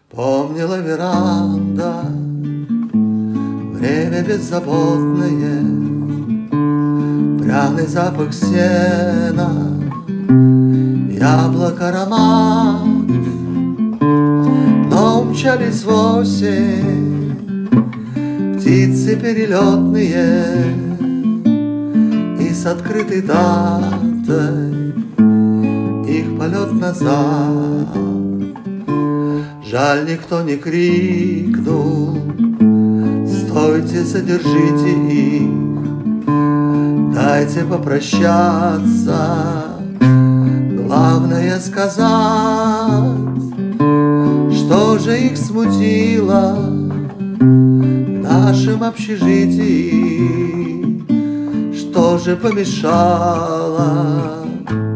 Помнила веранда, время беззаботное, пряный запах сена, яблок аромат. Но умчались в осень птицы перелетные, и с открытой датой их полет назад. Жаль, никто не крикнул: стойте, задержите их, дайте попрощаться. Главное сказать, что же их смутило в нашем общежитии, что же помешало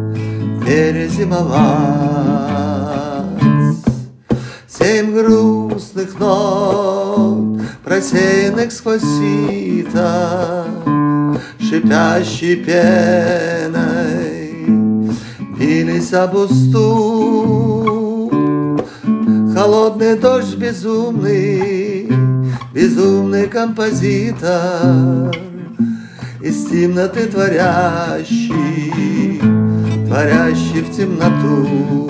перезимовать. 7 грустных нот, просеянных сквозь сито, шипящей пеной бились об уступ. Холодный дождь безумный, безумный композитор, из темноты творящий, творящий в темноту.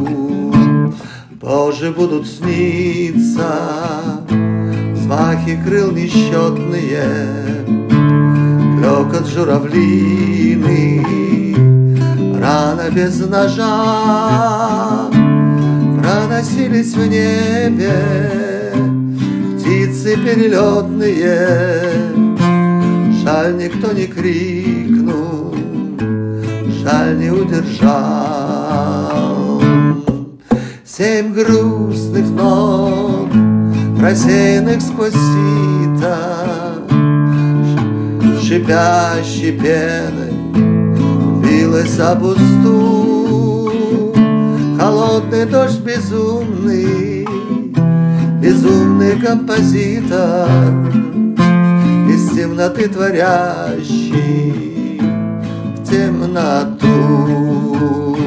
Позже будут сниться взмахи крыл несчетные, клёкот журавлиный, рана без ножа. Проносились в небе птицы перелетные. Жаль, никто не крикнул, жаль, не удержал. 7 грустных нот, просеянных сквозь сито, шипящей пеной билась об уступ. Холодный дождь безумный, безумный композитор, из темноты творящий в темноту.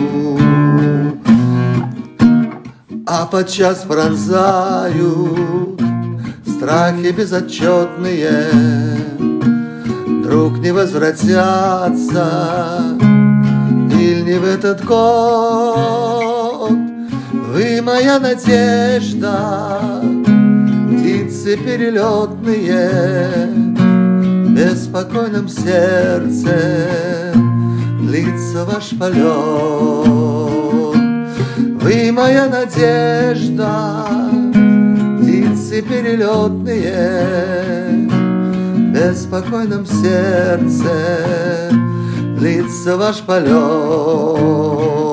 А подчас пронзают страхи безотчетные, вдруг не возвратятся или не в этот год. Вы моя надежда, птицы перелетные, в беспокойном сердце длится ваш полет. Вы моя надежда, птицы перелетные, в беспокойном сердце длится ваш полет.